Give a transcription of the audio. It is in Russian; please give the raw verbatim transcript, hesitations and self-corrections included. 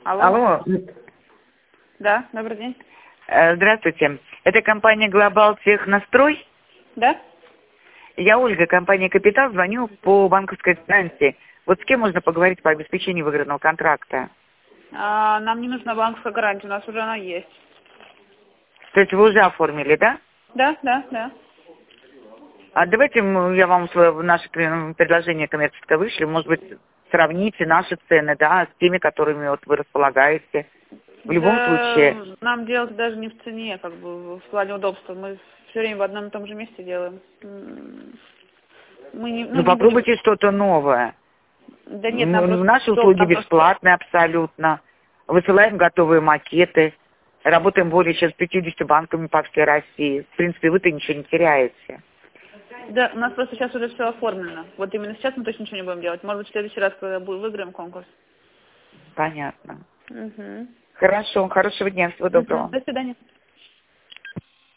Алло. Алло. Да, добрый день. Э, Здравствуйте. Это компания «Глобал Технострой». Да? Я Ольга, компания «Капитал». Звоню по банковской гарантии. Вот с кем можно поговорить по обеспечению выигранного контракта? А, нам не нужна банковская гарантия, у нас уже она есть. То есть вы уже оформили, да? Да, да, да. А давайте м, я вам свое, наше пре- предложение коммерческое вышлю. Может быть, сравните наши цены, да, с теми, которыми вот вы располагаете. В любом случае. Да, нам делать даже не в цене, как бы в плане удобства. Мы все время в одном и том же месте делаем. М, Мы не, ну, Ну, не будем. попробуйте что-то новое. Да нет, нам М, просто Наши удобно, услуги нам просто. бесплатные абсолютно. Высылаем готовые макеты. Работаем более чем с пятьюдесятью банками по всей России. В принципе, вы-то ничего не теряете. Да, у нас просто сейчас уже все оформлено. Вот именно сейчас мы точно ничего не будем делать. Может быть, в следующий раз, когда бу- выиграем конкурс. Понятно. Угу. Хорошо. Хорошего дня. Всего Угу. доброго. До свидания.